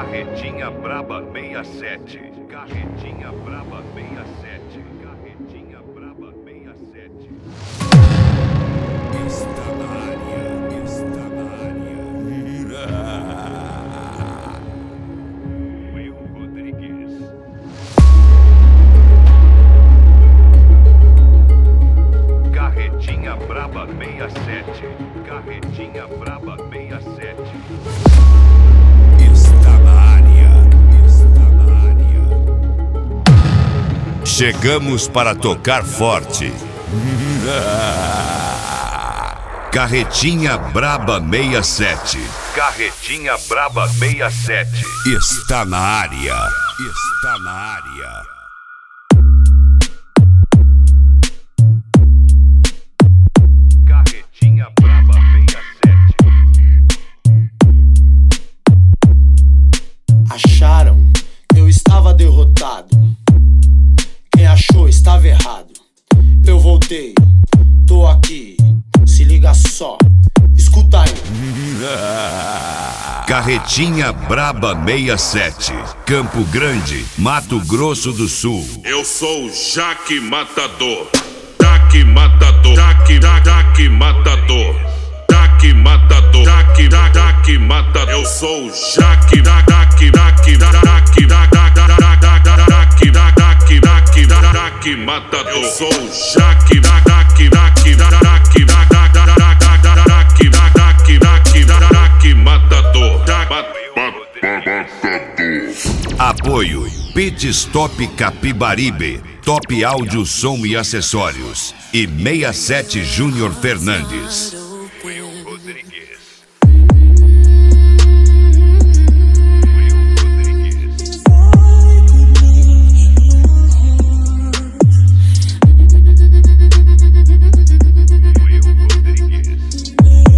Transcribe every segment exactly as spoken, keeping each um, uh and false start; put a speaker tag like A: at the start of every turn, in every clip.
A: Carretinha Braba sessenta e sete. Carretinha Braba sessenta e sete. Carretinha Braba sessenta e sete.
B: Está na área, está na área.
A: Will Rodrigues. Carretinha Braba sessenta e sete. Carretinha Braba sessenta e sete.
B: Está na área, está na área.
C: Chegamos para tocar forte. Carretinha Braba sessenta e sete.
A: Carretinha Braba sessenta e sete.
C: Está na área. Está na área.
A: Carretinha Braba sessenta e sete.
D: Acharam que eu estava derrotado. Quem achou estava errado. Eu voltei, tô aqui. Se liga só, escuta aí.
C: Carretinha Braba sessenta e sete. Campo Grande, Mato Grosso do Sul.
E: Eu sou o Jaque Matador. Jaque Matador. Jaque, Jaque Matador. Jaque Matador. Jaque, Jaque Matador. Eu sou o Jaque, Jaque, Jaque, Jaque, Jaque, Jaque, Jaque, Jaque Matador. Eu sou o Jaque, Jaque, Jaque, Jaque, Jaque, Jaque, Jaque Matador.
C: Apoio Pit Stop Capibaribe, Top Áudio, Som e Acessórios e sessenta e sete Júnior Fernandes.
A: Will Rodrigues. Will Rodrigues.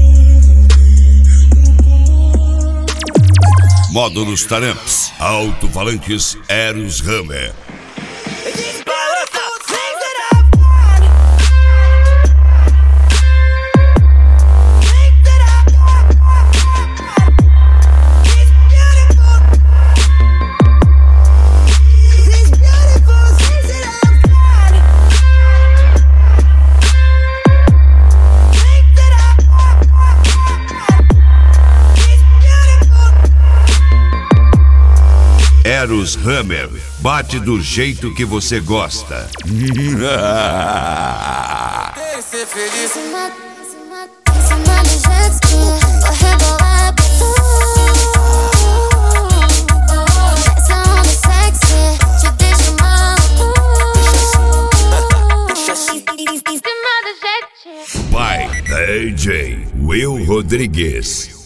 C: Módulos Taramps, alto-falantes Eros Hammer. Eros Hammer, bate do jeito que você gosta.
F: Ser feliz. Cima do jet ski, vou rebolar pra tu. Essa onda sexy te deixa maluco. Cima do jet ski.
C: Pai da A J, Will Rodrigues.